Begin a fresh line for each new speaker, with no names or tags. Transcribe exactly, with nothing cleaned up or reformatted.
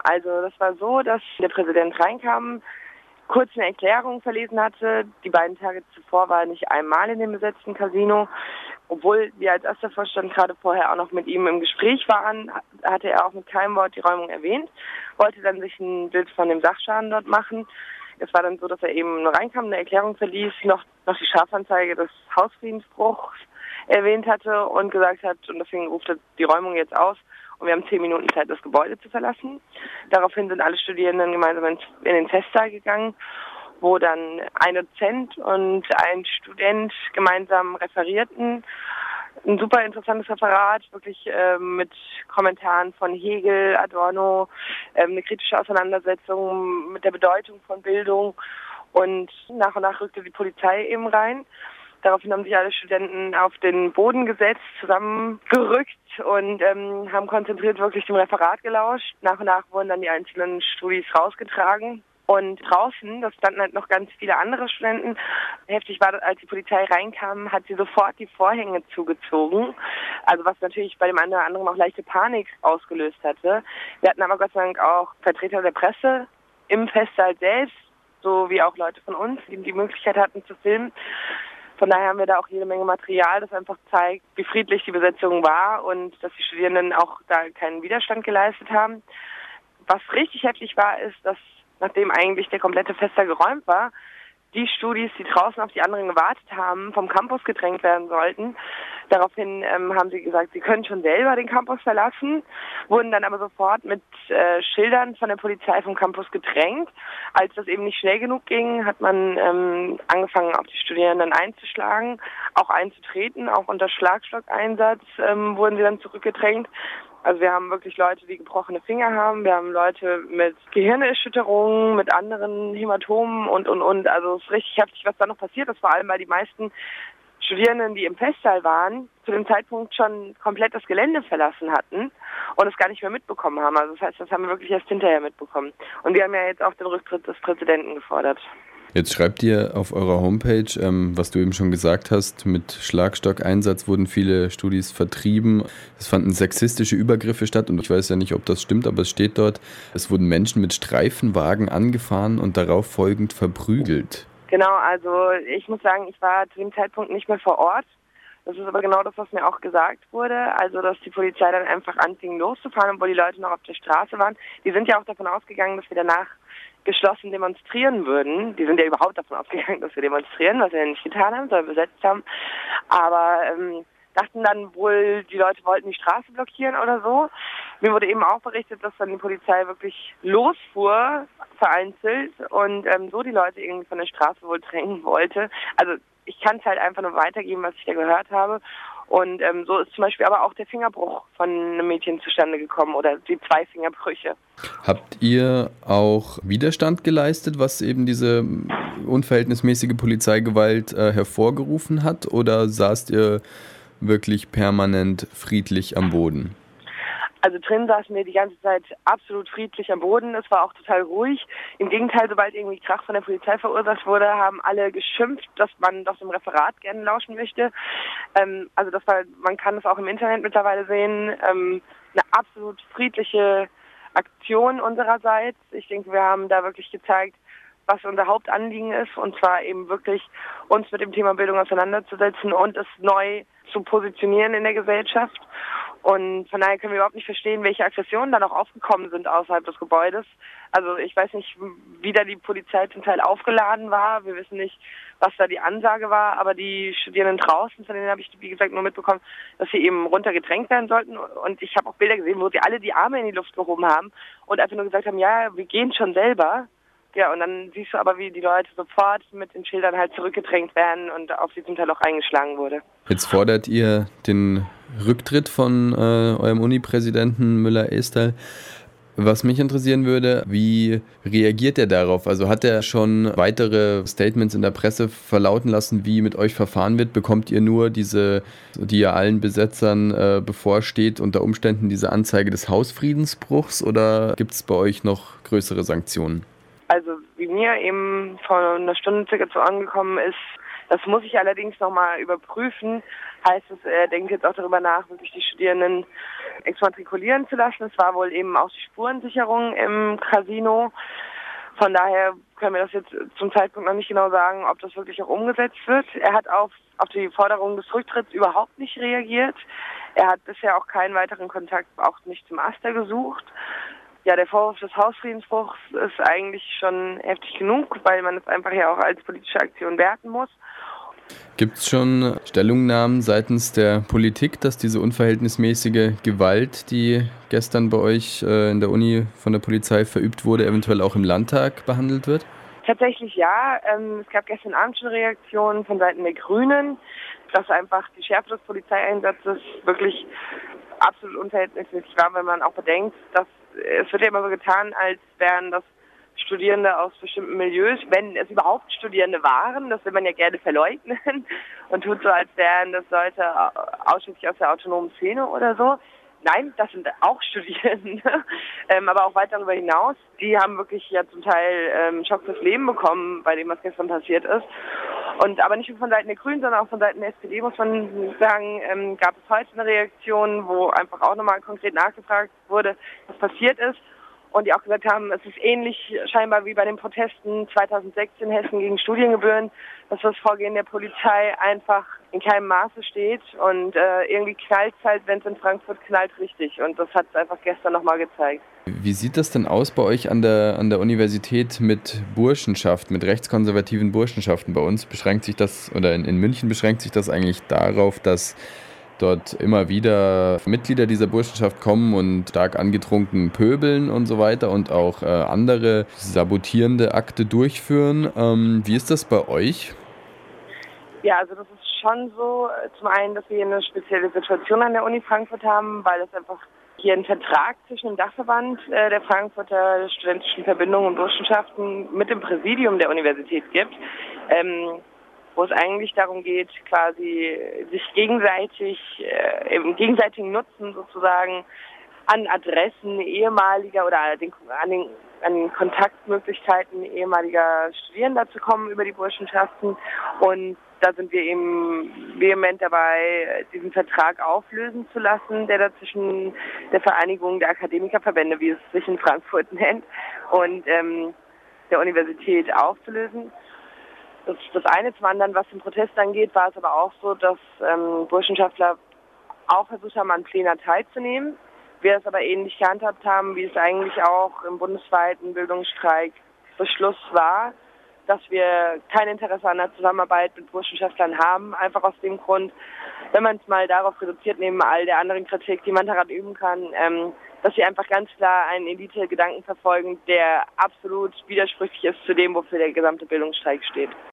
Also das war so, dass der Präsident reinkam, kurz eine Erklärung verlesen hatte. Die beiden Tage zuvor war er nicht einmal in dem besetzten Casino. Obwohl wir als erster Vorstand gerade vorher auch noch mit ihm im Gespräch waren, hatte er auch mit keinem Wort die Räumung erwähnt, wollte dann sich ein Bild von dem Sachschaden dort machen. Es war dann so, dass er eben nur reinkam, eine Erklärung verließ, noch, noch die Strafanzeige des Hausfriedensbruchs erwähnt hatte und gesagt hat, und deswegen ruft er die Räumung jetzt aus. Und wir haben zehn Minuten Zeit, das Gebäude zu verlassen. Daraufhin sind alle Studierenden gemeinsam in den Festsaal gegangen, wo dann ein Dozent und ein Student gemeinsam referierten. Ein super interessantes Referat, wirklich äh, mit Kommentaren von Hegel, Adorno, äh, eine kritische Auseinandersetzung mit der Bedeutung von Bildung. Und nach und nach rückte die Polizei eben rein. Daraufhin haben sich alle Studenten auf den Boden gesetzt, zusammengerückt und ähm, haben konzentriert wirklich dem Referat gelauscht. Nach und nach wurden dann die einzelnen Studis rausgetragen. Und draußen, da standen halt noch ganz viele andere Studenten. Heftig war das, als die Polizei reinkam, hat sie sofort die Vorhänge zugezogen. Also was natürlich bei dem einen oder anderen auch leichte Panik ausgelöst hatte. Wir hatten aber Gott sei Dank auch Vertreter der Presse im Festsaal selbst, so wie auch Leute von uns, die die Möglichkeit hatten zu filmen. Von daher haben wir da auch jede Menge Material, das einfach zeigt, wie friedlich die Besetzung war und dass die Studierenden auch da keinen Widerstand geleistet haben. Was richtig heftig war, ist, dass nachdem eigentlich der komplette Festsaal geräumt war, die Studis, die draußen auf die anderen gewartet haben, vom Campus gedrängt werden sollten. Daraufhin ähm, haben sie gesagt, sie können schon selber den Campus verlassen, wurden dann aber sofort mit äh, Schildern von der Polizei vom Campus gedrängt. Als das eben nicht schnell genug ging, hat man ähm, angefangen, auf die Studierenden einzuschlagen, auch einzutreten, auch unter Schlagstockeinsatz ähm, wurden sie dann zurückgedrängt. Also wir haben wirklich Leute, die gebrochene Finger haben, wir haben Leute mit Gehirnerschütterungen, mit anderen Hämatomen und, und, und. Also es ist richtig heftig, was da noch passiert ist, vor allem weil die meisten Studierenden, die im Festsaal waren, zu dem Zeitpunkt schon komplett das Gelände verlassen hatten und es gar nicht mehr mitbekommen haben. Also das heißt, das haben wir wirklich erst hinterher mitbekommen. Und wir haben ja jetzt auch den Rücktritt des Präsidenten gefordert.
Jetzt schreibt ihr auf eurer Homepage, ähm, was du eben schon gesagt hast, mit Schlagstockeinsatz wurden viele Studis vertrieben. Es fanden sexistische Übergriffe statt und ich weiß ja nicht, ob das stimmt, aber es steht dort, es wurden Menschen mit Streifenwagen angefahren und darauf folgend verprügelt.
Genau, also ich muss sagen, ich war zu dem Zeitpunkt nicht mehr vor Ort. Das ist aber genau das, was mir auch gesagt wurde, also dass die Polizei dann einfach anfing loszufahren, obwohl die Leute noch auf der Straße waren. Die sind ja auch davon ausgegangen, dass wir danach geschlossen demonstrieren würden. Die sind ja überhaupt davon ausgegangen, dass wir demonstrieren, was wir ja nicht getan haben, sondern besetzt haben. Aber ähm, dachten dann wohl, die Leute wollten die Straße blockieren oder so. Mir wurde eben auch berichtet, dass dann die Polizei wirklich losfuhr, vereinzelt, und ähm, so die Leute irgendwie von der Straße wohl drängen wollte. Also ich kann es halt einfach nur weitergeben, was ich da gehört habe. Und ähm, so ist zum Beispiel aber auch der Fingerbruch von einem Mädchen zustande gekommen oder die zwei Fingerbrüche.
Habt ihr auch Widerstand geleistet, was eben diese unverhältnismäßige Polizeigewalt äh, hervorgerufen hat? Oder saßt ihr wirklich permanent friedlich am Boden?
Also drin saßen wir die ganze Zeit absolut friedlich am Boden. Es war auch total ruhig. Im Gegenteil, sobald irgendwie Krach von der Polizei verursacht wurde, haben alle geschimpft, dass man doch dem Referat gerne lauschen möchte. Ähm, also das war, man kann das auch im Internet mittlerweile sehen, ähm, eine absolut friedliche Aktion unsererseits. Ich denke, wir haben da wirklich gezeigt, was unser Hauptanliegen ist, und zwar eben wirklich uns mit dem Thema Bildung auseinanderzusetzen und es neu zu positionieren in der Gesellschaft. Und von daher können wir überhaupt nicht verstehen, welche Aggressionen dann auch aufgekommen sind außerhalb des Gebäudes. Also ich weiß nicht, wie da die Polizei zum Teil aufgeladen war. Wir wissen nicht, was da die Ansage war. Aber die Studierenden draußen, von denen habe ich, wie gesagt, nur mitbekommen, dass sie eben runtergedrängt werden sollten. Und ich habe auch Bilder gesehen, wo sie alle die Arme in die Luft gehoben haben und einfach nur gesagt haben, ja, wir gehen schon selber. Ja, und dann siehst du aber, wie die Leute sofort mit den Schildern halt zurückgedrängt werden und auf sie zum Teil auch eingeschlagen wurde.
Jetzt fordert ihr den Rücktritt von äh, eurem Uni-Präsidenten Müller-Esterl. Was mich interessieren würde, wie reagiert er darauf? Also hat er schon weitere Statements in der Presse verlauten lassen, wie mit euch verfahren wird? Bekommt ihr nur diese, die ja allen Besetzern äh, bevorsteht, unter Umständen diese Anzeige des Hausfriedensbruchs, oder gibt es bei euch noch größere Sanktionen?
Also wie mir eben vor einer Stunde circa zu angekommen ist, das muss ich allerdings nochmal überprüfen, heißt es, er denkt jetzt auch darüber nach, wirklich die Studierenden exmatrikulieren zu lassen. Es war wohl eben auch die Spurensicherung im Casino. Von daher können wir das jetzt zum Zeitpunkt noch nicht genau sagen, ob das wirklich auch umgesetzt wird. Er hat auf, auf die Forderung des Rücktritts überhaupt nicht reagiert. Er hat bisher auch keinen weiteren Kontakt, auch nicht zum Aster gesucht. Ja, der Vorwurf des Hausfriedensbruchs ist eigentlich schon heftig genug, weil man es einfach ja auch als politische Aktion werten muss.
Gibt es schon Stellungnahmen seitens der Politik, dass diese unverhältnismäßige Gewalt, die gestern bei euch äh, in der Uni von der Polizei verübt wurde, eventuell auch im Landtag behandelt wird?
Tatsächlich ja. Ähm, es gab gestern Abend schon Reaktionen von Seiten der Grünen, dass einfach die Schärfe des Polizeieinsatzes wirklich absolut unverhältnismäßig war, wenn man auch bedenkt, dass es wird ja immer so getan, als wären das Studierende aus bestimmten Milieus, wenn es überhaupt Studierende waren, das will man ja gerne verleugnen und tut so, als wären das Leute ausschließlich aus der autonomen Szene oder so. Nein, das sind auch Studierende, ähm, aber auch weit darüber hinaus. Die haben wirklich ja zum Teil ähm, Schock fürs Leben bekommen, bei dem, was gestern passiert ist. Und aber nicht nur von Seiten der Grünen, sondern auch von Seiten der S P D, muss man sagen, ähm, gab es heute eine Reaktion, wo einfach auch nochmal konkret nachgefragt wurde, was passiert ist. Und die auch gesagt haben, es ist ähnlich scheinbar wie bei den Protesten zweitausendsechs in Hessen gegen Studiengebühren, dass das Vorgehen der Polizei einfach in keinem Maße steht. Und äh, irgendwie knallt es halt, wenn es in Frankfurt knallt, richtig. Und das hat es einfach gestern nochmal gezeigt.
Wie sieht das denn aus bei euch an der, an der Universität mit Burschenschaft, mit rechtskonservativen Burschenschaften? Bei uns beschränkt sich das, oder in, in München beschränkt sich das eigentlich darauf, dass dort immer wieder Mitglieder dieser Burschenschaft kommen und stark angetrunken pöbeln und so weiter und auch äh, andere sabotierende Akte durchführen. Ähm, wie ist das bei euch?
Ja, also das ist schon so. Zum einen, dass wir hier eine spezielle Situation an der Uni Frankfurt haben, weil es einfach hier einen Vertrag zwischen dem Dachverband äh, der Frankfurter studentischen Verbindungen und Burschenschaften mit dem Präsidium der Universität gibt. Ähm, wo es eigentlich darum geht, quasi sich gegenseitig, äh, im gegenseitigen Nutzen sozusagen an Adressen ehemaliger oder den, an, den, an den Kontaktmöglichkeiten ehemaliger Studierender zu kommen über die Burschenschaften. Und da sind wir eben vehement dabei, diesen Vertrag auflösen zu lassen, der da zwischen der Vereinigung der Akademikerverbände, wie es sich in Frankfurt nennt, und ähm, der Universität aufzulösen. Das ist das eine. Zum anderen, was den Protest angeht, war es aber auch so, dass ähm, Burschenschaftler auch versucht haben, an Plänen teilzunehmen. Wir es aber ähnlich gehandhabt haben, wie es eigentlich auch im bundesweiten Bildungsstreik Beschluss war, dass wir kein Interesse an der Zusammenarbeit mit Burschenschaftlern haben. Einfach aus dem Grund, wenn man es mal darauf reduziert, neben all der anderen Kritik, die man daran üben kann, ähm, dass sie einfach ganz klar einen Elite-Gedanken verfolgen, der absolut widersprüchlich ist zu dem, wofür der gesamte Bildungsstreik steht.